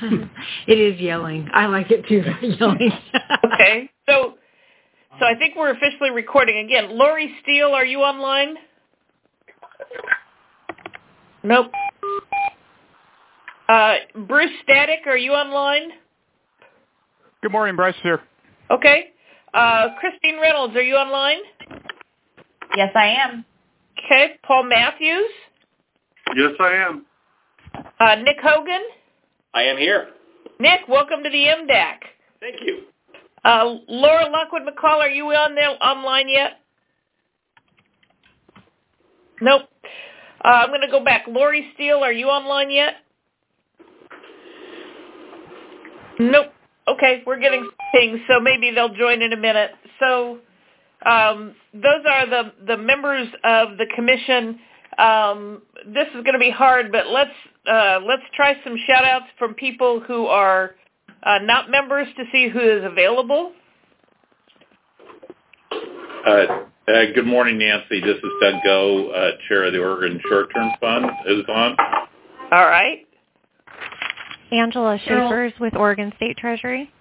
It is yelling. I like it too, yelling. Okay. So I think we're officially recording again. Lori Steele, are you online? Nope. Bruce Static, are you online? Good morning, Bryce here. Okay. Christine Reynolds, are you online? Yes, I am. Okay. Paul Matthews? Yes, I am. Nick Hogan? I am here. Nick, welcome to the MDAC. Thank you. Laura Lockwood McCall, are you online yet? Nope. I'm going to go back. Lori Steele, are you online yet? Nope. Okay, we're getting things, so maybe they'll join in a minute. So those are the members of the commission. This is going to be hard, but let's try some shout-outs from people who are not members to see who is available. Good morning, Nancy. This is Doug Goh, Chair of the Oregon Short-Term Fund. Is on. All right. Angela Schaefer's with Oregon State Treasury.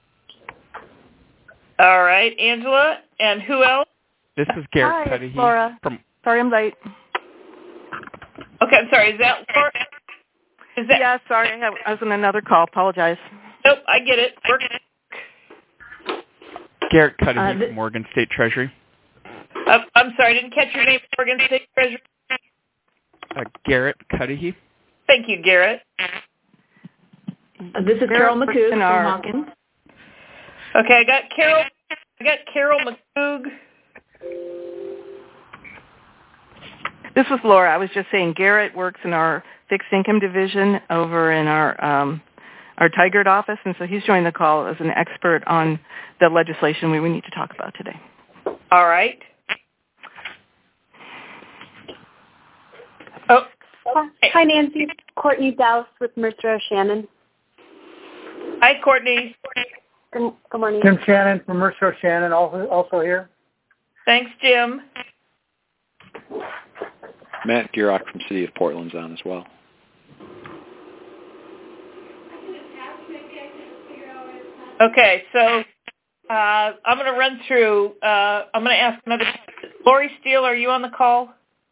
All right, Angela. And who else? This is Garrett Hi, Cudahy. Laura. Sorry I'm late. Okay, I'm sorry. Is that Laura? Yeah, sorry. I was on another call. Apologize. Nope, I get it. Garrett Cudahy from Oregon State Treasury. I'm sorry, I didn't catch your name, Oregon State Treasury. Garrett Cudahy. Thank you, Garrett. This is Carol McCoog from Hawkins. Okay, I got Carol McCoog. This was Laura. I was just saying Garrett works in our fixed income division over in our Tigard office, and so he's joined the call as an expert on the legislation we need to talk about today. All right. Oh. Hi, Nancy. Courtney Douse with Mercer O'Shannon. Hi, Courtney. Good morning. Jim Shannon from Mercer O'Shannon, also here. Thanks, Jim. Matt Gierach from City of Portland's on as well. Okay, so I'm going to run through. I'm going to ask another. Lori Steele, are you on the call?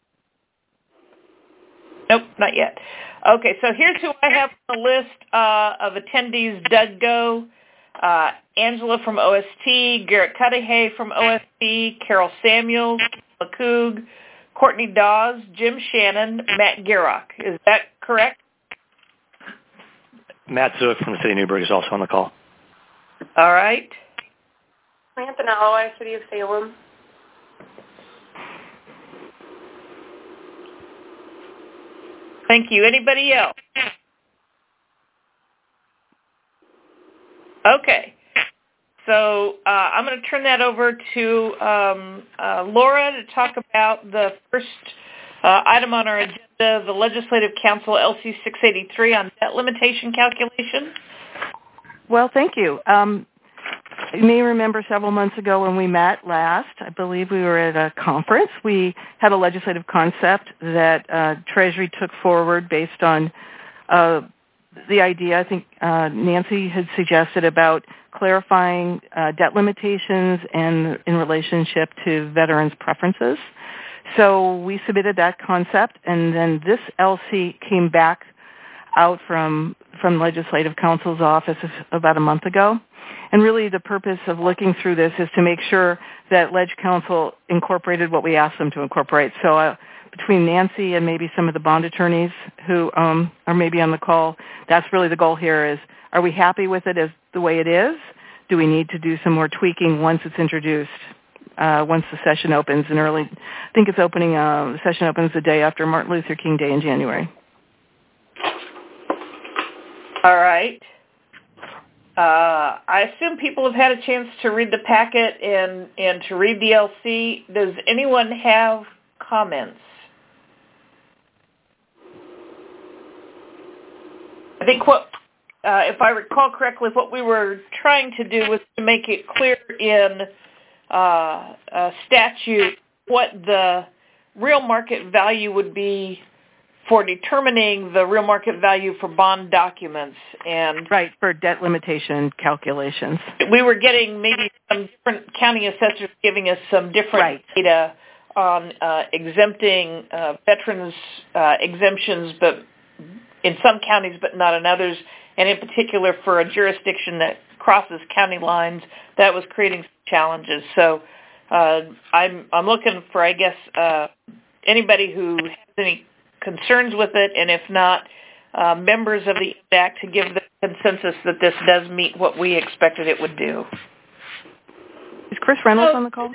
Nope, not yet. Okay, so here's who I have on the list of attendees. Doug Goh, Angela from OST, Garrett Cudahy from OST, Carol Samuels, McCoog, Courtney Dawes, Jim Shannon, Matt Gierach. Is that correct? Matt Zuick from the City of Newburgh is also on the call. All right. Samantha Nalloway, City of Salem. Thank you. Anybody else? Okay. So I'm going to turn that over to Laura to talk about the first item on our agenda, the Legislative Council LC 683 on debt limitation calculation. Well, thank you. You may remember several months ago when we met last, I believe we were at a conference. We had a legislative concept that Treasury took forward based on the idea, I think Nancy had suggested, about clarifying debt limitations and in relationship to veterans' preferences. So we submitted that concept, and then this LC came back out from Legislative Counsel's office about a month ago. And really the purpose of looking through this is to make sure that Leg Counsel incorporated what we asked them to incorporate. So between Nancy and maybe some of the bond attorneys who are maybe on the call, that's really the goal here is, are we happy with it as the way it is? Do we need to do some more tweaking once it's introduced, once the session opens in early, I think it's opening, the session opens the day after Martin Luther King Day in January. All right. I assume people have had a chance to read the packet and to read the LC. Does anyone have comments? I think if I recall correctly, what we were trying to do was to make it clear in statute what the real market value would be for determining the real market value for bond documents. And right, for debt limitation calculations. We were getting maybe some different county assessors giving us some different data on exempting veterans exemptions, but in some counties, but not in others, and in particular for a jurisdiction that crosses county lines, that was creating some challenges. So I'm looking for, I guess, anybody who has any concerns with it, and if not, members of the ACT to give the consensus that this does meet what we expected it would do. Is Chris Reynolds on the call?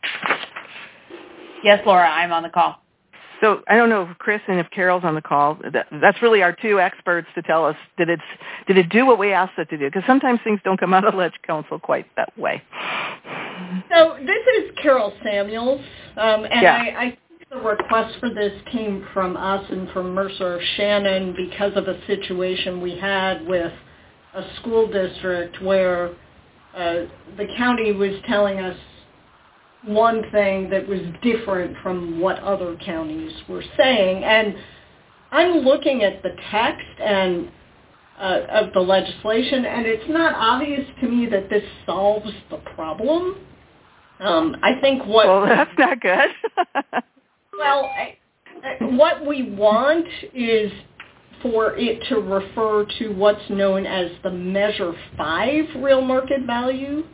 Yes, Laura, I'm on the call. So I don't know if Chris and if Carol's on the call. That's really our two experts to tell us, did it do what we asked it to do? Because sometimes things don't come out of Ledge Council quite that way. So this is Carol Samuels, I think the request for this came from us and from Mercer Shannon because of a situation we had with a school district where the county was telling us one thing that was different from what other counties were saying. And I'm looking at the text and of the legislation, and it's not obvious to me that this solves the problem. I think what... Well, that's not good. Well, what we want is for it to refer to what's known as the Measure 5 real market value.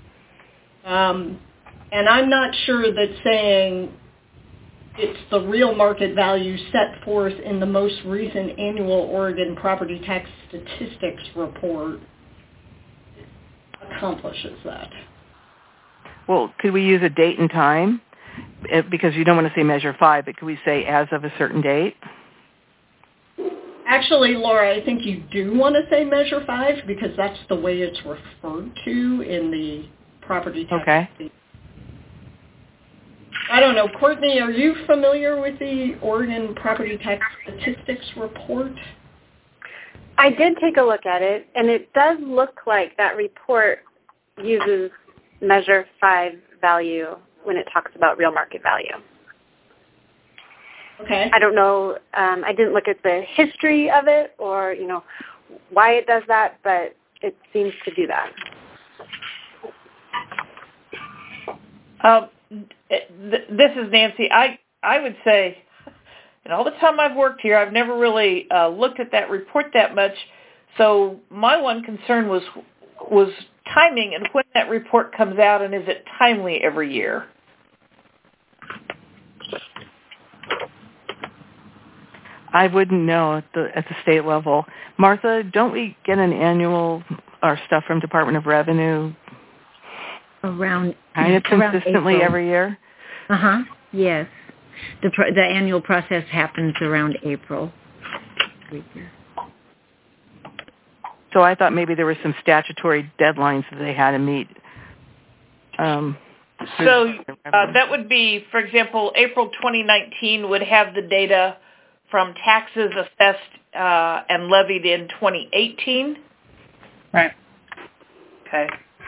And I'm not sure that saying it's the real market value set forth in the most recent annual Oregon Property Tax Statistics Report accomplishes that. Well, could we use a date and time? Because you don't want to say Measure 5, but could we say as of a certain date? Actually, Laura, I think you do want to say Measure 5 because that's the way it's referred to in the property tax. Okay. I don't know. Courtney, are you familiar with the Oregon Property Tax Statistics Report? I did take a look at it, and it does look like that report uses Measure 5 value when it talks about real market value. Okay. I don't know. I didn't look at the history of it or, why it does that, but it seems to do that. This is Nancy. I would say, all the time I've worked here, I've never really looked at that report that much. So my one concern was timing and when that report comes out, and is it timely every year? I wouldn't know at the state level. Martha, don't we get an annual our stuff from Department of Revenue around kind of consistently every year? Yes. The annual process happens around April. So I thought maybe there were some statutory deadlines that they had to meet. So that would be, for example, April 2019 would have the data from taxes assessed and levied in 2018. Right. Okay.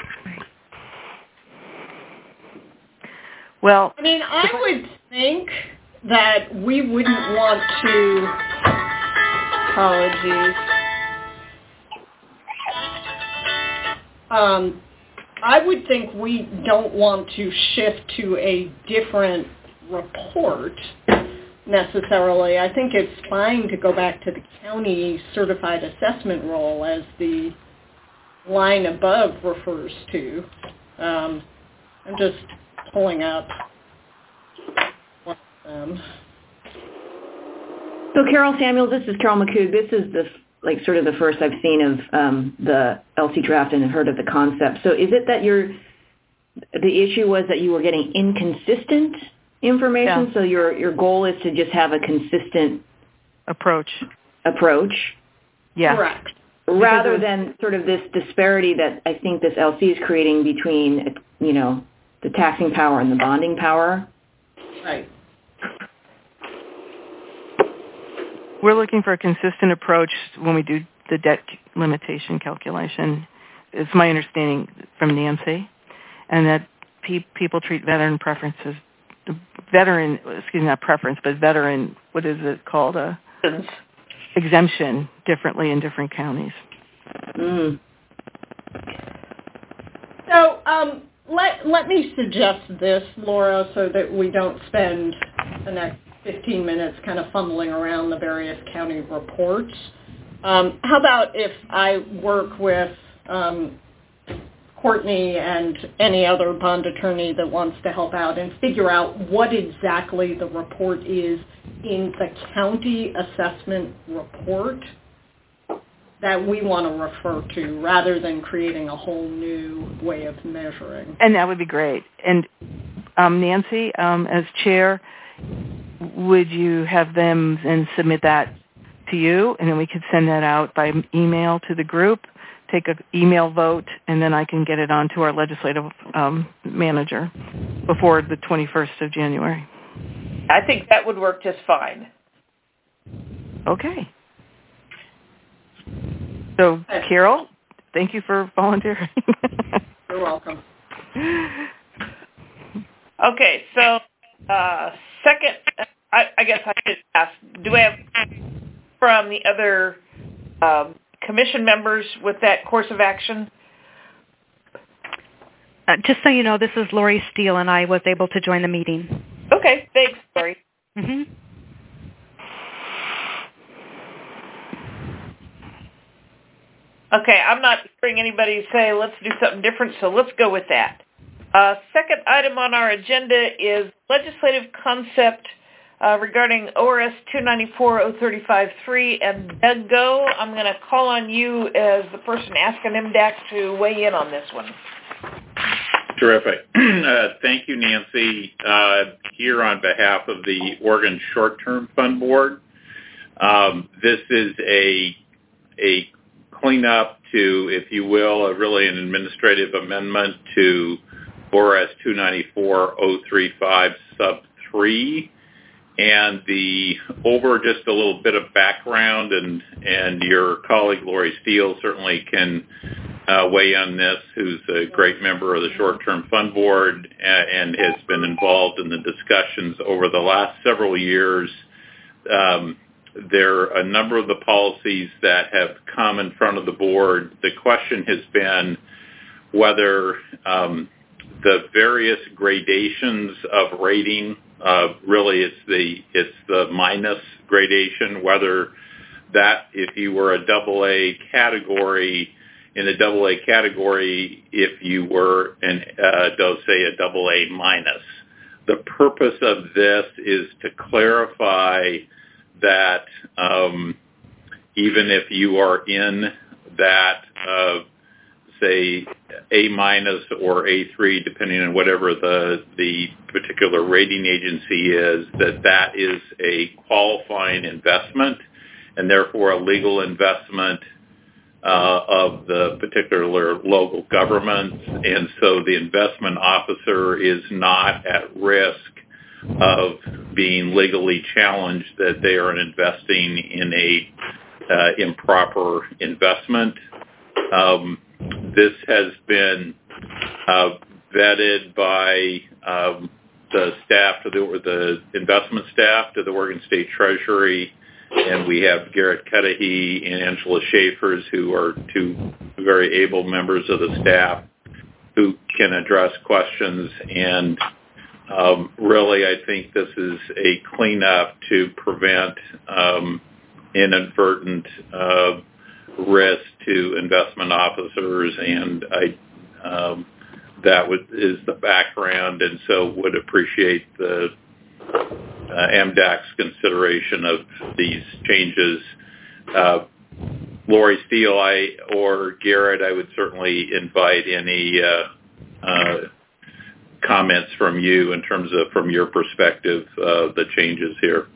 Well, I mean, I would think that we wouldn't want to... Apologies. I would think we don't want to shift to a different report necessarily. I think it's fine to go back to the county certified assessment role as the line above refers to. I'm just pulling up one of them. So Carol Samuels, this is Carol McCoog. This is sort of the first I've seen of the LC draft and heard of the concept. So is it that the issue was that you were getting inconsistent information? Yeah. So your goal is to just have a consistent approach. Yeah. Correct. Rather than sort of this disparity that I think this LC is creating between, the taxing power and the bonding power. Right. We're looking for a consistent approach when we do the debt limitation calculation. It's my understanding from Nancy, and that people treat veteran, what is it called? exemption differently in different counties. Mm. So let me suggest this, Laura, so that we don't spend the next 15 minutes kind of fumbling around the various county reports. How about if I work with Courtney and any other bond attorney that wants to help out and figure out what exactly the report is in the county assessment report that we want to refer to, rather than creating a whole new way of measuring. And that would be great. And Nancy, as chair, would you have them then submit that to you, and then we could send that out by email to the group, take an email vote, and then I can get it on to our legislative manager before the 21st of January. I think that would work just fine. Okay. So, Carol, thank you for volunteering. You're welcome. Okay, so second, I guess I should ask, do we have from the other commission members with that course of action? Just so you know, this is Lori Steele, and I was able to join the meeting. Okay, thanks, Lori. Mm-hmm. Okay, I'm not hearing anybody say let's do something different, so let's go with that. Second item on our agenda is legislative concept regarding ORS 294-035-3. And Doug Go, I'm going to call on you as the person asking MDAC to weigh in on this one. Terrific. Thank you, Nancy. Here on behalf of the Oregon Short-Term Fund Board, this is a cleanup to, if you will, really an administrative amendment to ORS 294-035 sub 3. And over just a little bit of background, and your colleague Lori Steele certainly can weigh on this, who's a great member of the Short-Term Fund Board and has been involved in the discussions over the last several years. There are a number of the policies that have come in front of the board. The question has been whether the various gradations of rating, really it's the minus gradation, whether that if you were a AA category, in the AA category, if you were say a AA minus. The purpose of this is to clarify that even if you are in that, say, A minus or A3, depending on whatever the particular rating agency is, that is a qualifying investment and therefore a legal investment of the particular local government. And so the investment officer is not at risk of being legally challenged that they are investing in a improper investment. This has been vetted by the staff, the investment staff to the Oregon State Treasury, and we have Garrett Cudahy and Angela Schaefers, who are two very able members of the staff who can address questions. And really, I think this is a cleanup to prevent inadvertent risk to investment officers, and that is the background, and so would appreciate the MDAC's consideration of these changes. Lori Steele or Garrett, I would certainly invite any comments from you in terms of, from your perspective, the changes here.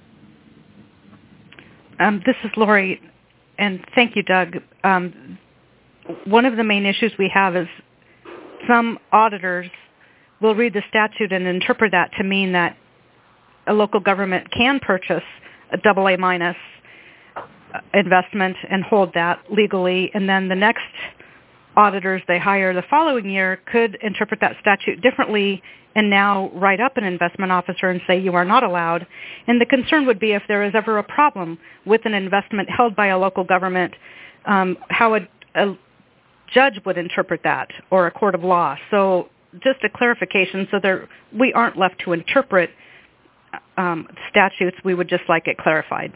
This is Lori, and thank you, Doug. One of the main issues we have is some auditors will read the statute and interpret that to mean that a local government can purchase a AA minus investment and hold that legally, and then the next auditors they hire the following year could interpret that statute differently and now write up an investment officer and say you are not allowed. And the concern would be if there is ever a problem with an investment held by a local government, how a judge would interpret that or a court of law. So just a clarification so we aren't left to interpret statutes. We would just like it clarified.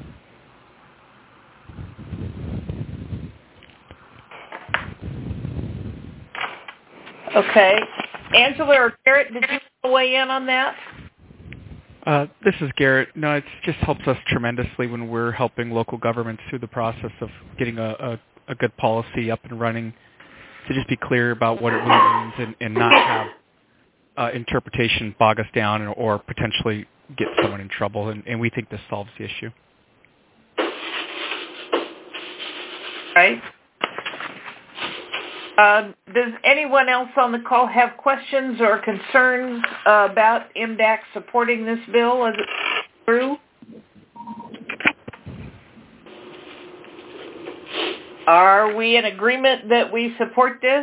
Okay. Angela or Garrett, did you weigh in on that? This is Garrett. No, it just helps us tremendously when we're helping local governments through the process of getting a good policy up and running, to just be clear about what it really means and not have interpretation bog us down or potentially get someone in trouble. And we think this solves the issue. Right. Does anyone else on the call have questions or concerns about MDAC supporting this bill as it's through? Are we in agreement that we support this?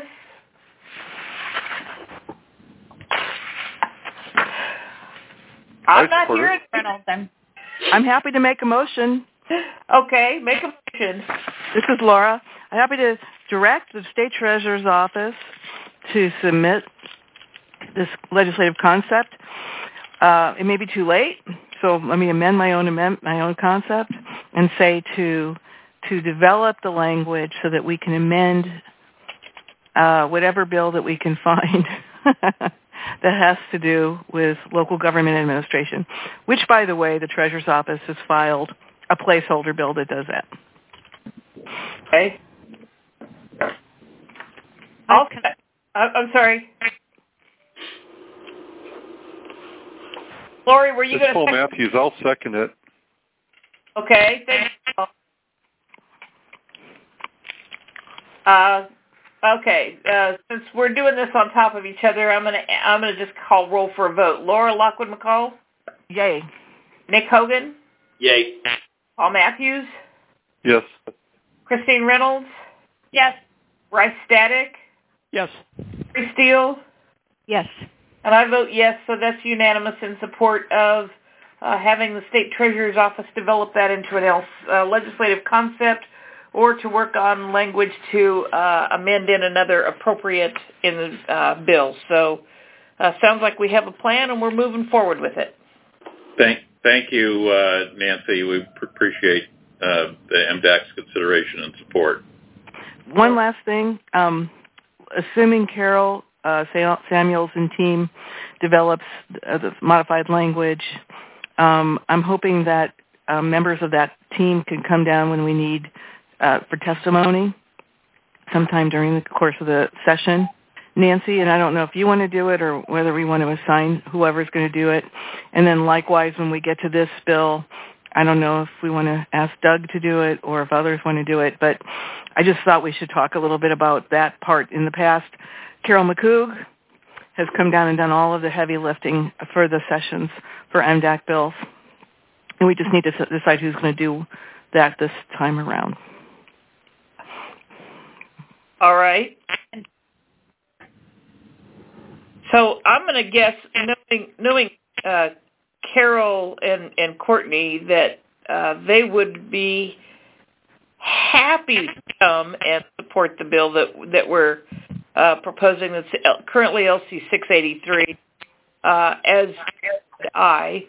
I'm not hearing Reynolds. I'm happy to make a motion. Okay, make a motion. This is Laura. I'm happy to direct the State Treasurer's Office to submit this legislative concept. It may be too late, so let me amend my own concept and say to develop the language so that we can amend whatever bill that we can find that has to do with local government administration, which, by the way, the Treasurer's Office has filed a placeholder bill that does that. Okay. I'm sorry. Lori, were you going to... Paul Matthews, I'll second it. Okay, thank you. Okay, since we're doing this on top of each other, I'm gonna just call roll for a vote. Laura Lockwood McCall? Yay. Nick Hogan? Yay. Paul Matthews? Yes. Christine Reynolds? Yes. Bryce Static? Yes. Bree Steele? Yes. And I vote yes, so that's unanimous in support of having the State Treasurer's Office develop that into an legislative concept or to work on language to amend in another appropriate in the bill. So sounds like we have a plan and we're moving forward with it. Thank you, Nancy. We appreciate the MDAC's consideration and support. One last thing. Assuming Carol Samuels and team develops the modified language, I'm hoping that members of that team can come down when we need for testimony sometime during the course of the session. Nancy, and I don't know if you want to do it or whether we want to assign whoever's going to do it. And then likewise, when we get to this bill, I don't know if we want to ask Doug to do it or if others want to do it, but I just thought we should talk a little bit about that part. In the past, Carol McCoog has come down and done all of the heavy lifting for the sessions for MDAC bills. And we just need to decide who's going to do that this time around. All right. So I'm going to guess, knowing Carol and Courtney, that they would be happy to come and support the bill that we're proposing. That's currently LC 683. As I,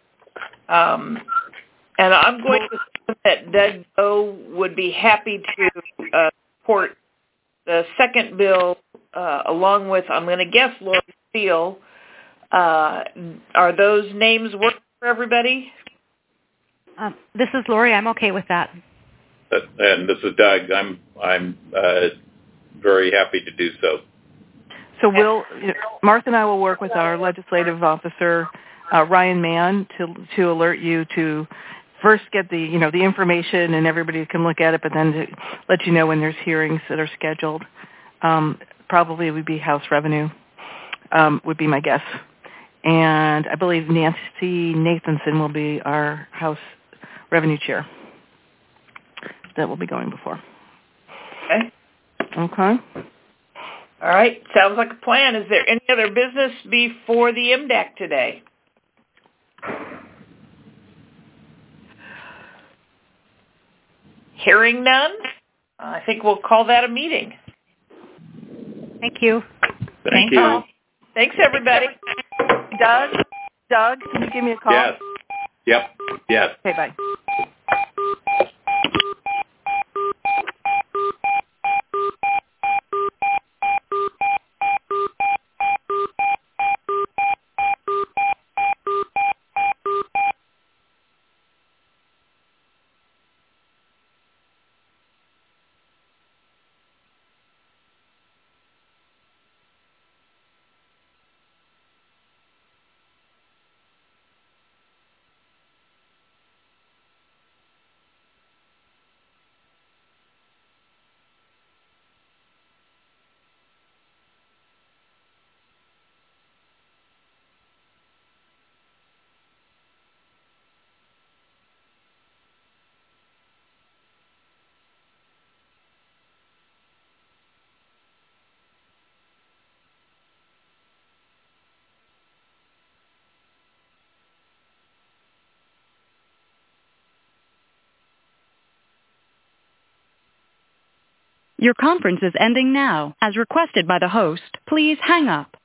and I'm going to assume that Doug O would be happy to support the second bill, along with, I'm going to guess, Lori Steele. Are those names working for everybody? This is Lori. I'm okay with that. And this is Doug. I'm very happy to do so. So Martha and I will work with our legislative officer, Ryan Mann, to alert you to first get the information and everybody can look at it, but then to let you know when there's hearings that are scheduled. Probably would be House Revenue, would be my guess. And I believe Nancy Nathanson will be our House Revenue Chair that will be going before. Okay. Okay. All right. Sounds like a plan. Is there any other business before the MDAC today? Hearing none, I think we'll call that a meeting. Thank you. Thank you. Thanks, everybody. Doug, can you give me a call? Yes. Yep. Yes. Okay, bye. Your conference is ending now. As requested by the host, please hang up.